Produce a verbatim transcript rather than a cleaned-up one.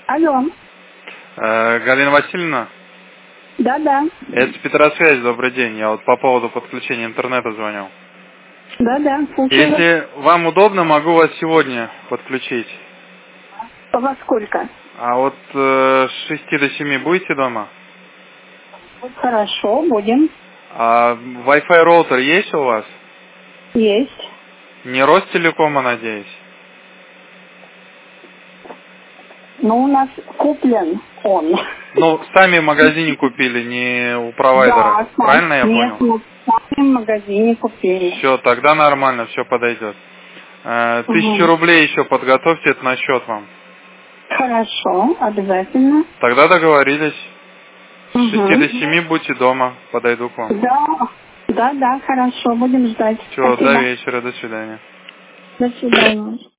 Алло. Э, Галина Васильевна? Да-да. Это Петросвязь, добрый день. Я вот по поводу подключения интернета звонил. Да-да, слушаю. Если вам удобно, могу вас сегодня подключить. Во сколько? А вот э, с шести до семи будете дома? Хорошо, будем. А Wi-Fi роутер есть у вас? Есть. Не Ростелекома, надеюсь? Ну, у нас куплен он. Ну, сами в магазине купили, не у провайдера. Да, Правильно я нет, понял? мы сами в магазине купили. Все, тогда нормально, все подойдет. Э, Тысячу Угу. рублей еще подготовьте, это на счет вам. Хорошо, обязательно. Тогда договорились. С шести до Угу. семи будьте дома, подойду к вам. Да, да, да, хорошо, будем ждать. Все, до Спасибо. вечера, до свидания. До свидания.